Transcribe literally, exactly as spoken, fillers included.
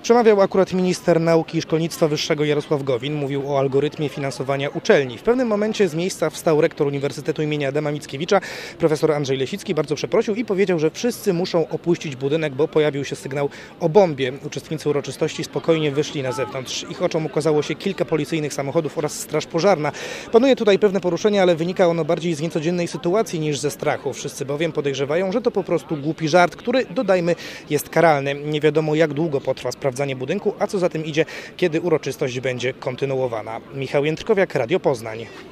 Przemawiał akurat minister nauki i szkolnictwa wyższego Jarosław Gowin. Mówił o algorytmie finansowania uczelni. W pewnym momencie z miejsca wstał rektor Uniwersytetu imienia Adama Mickiewicza, profesor Andrzej Lesicki. Bardzo przeprosił i powiedział, że wszyscy muszą opuścić budynek, bo pojawił się sygnał o bombie. Uczestnicy uroczystości spokojnie wyszli na zewnątrz. Ich oczom ukazało się kilka policyjnych samochodów oraz straż pożarna. Panuje tutaj pewne poruszenie, ale wynika ono bardziej z niecodziennej sytuacji niż ze strachu. Wszyscy bowiem podejrzewają, że to po prostu głupi żart, który, dodajmy, jest karalny. Nie wiadomo, jak długo potrwa sprawdzanie budynku, a co za tym idzie, kiedy uroczystość będzie kontynuowana. Michał Jędrkowiak, Radio Poznań.